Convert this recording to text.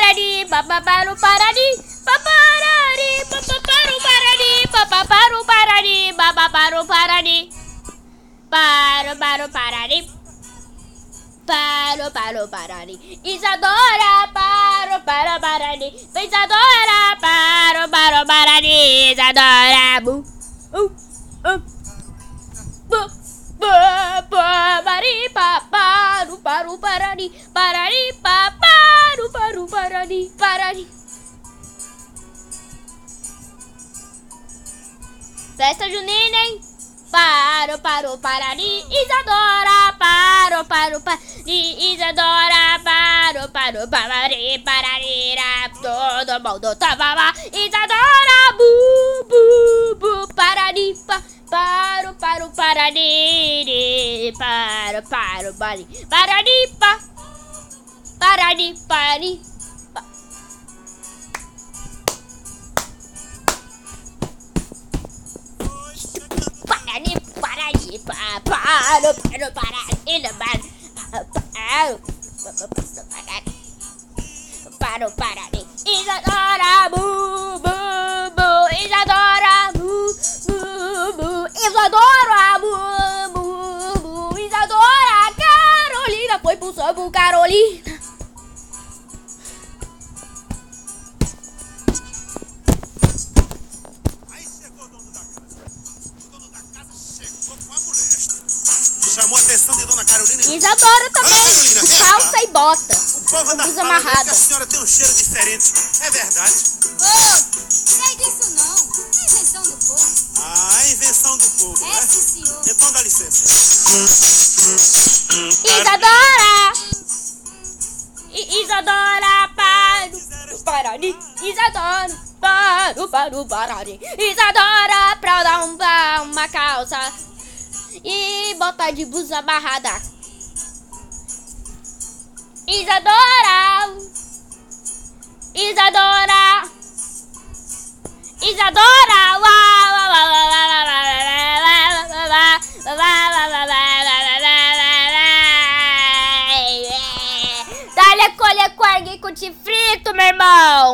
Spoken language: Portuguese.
parari, papaparu parari, paparari, papaparu parari, papaparu parari, papaparu parari, paru parari, paru parari, Isadora, paru parari, Isadora, paru parari, Isadora, bu, parari, paparu parari, parari, paparu parari, parari. Festa junina, hein? Parari, Isadora, parari, Isadora, parari, pararira, todo mundo tava lá, Isadora, bu, parari, parari, parari. Parari, Isadora, bu, Isadora, bu, Isadora, bu, Isadora, Carolina foi pro samba, Carolina. Chamou a atenção de Dona Carolina. Isadora também, calça e bota. O povo da Blusa fala amarrada. que a senhora tem um cheiro diferente. É verdade? Sei disso não. É invenção do povo. Ah, é invenção do povo, É, né? sim, senhor. Então dá licença. Isadora, Isadora, parari, Isadora, parari, Isadora, pra dar uma calça e botar de blusa amarrada. Isadora, dá-lhe colher com frito, meu irmão.